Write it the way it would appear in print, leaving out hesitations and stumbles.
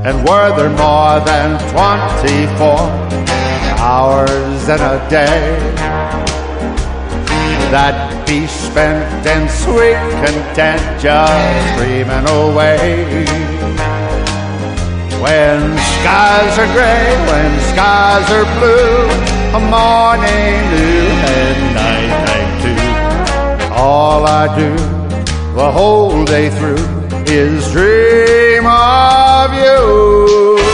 And were there more than 24 hours in a day that'd be spent in sweet content, just dreaming away? When skies are gray, when skies are blue, a morning new and nighttime too, all I do the whole day through is dream of you.